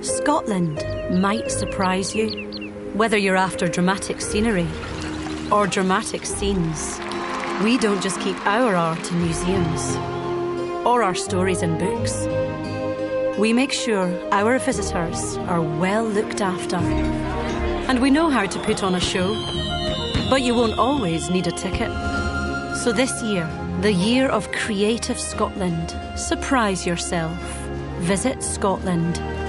Scotland might surprise you, whether you're after dramatic scenery or dramatic scenes. We don't just keep our art in museums or our stories in books. We make sure our visitors are well looked after. And we know how to put on a show, but you won't always need a ticket. So this year, the year of Creative Scotland, surprise yourself. Visit Scotland.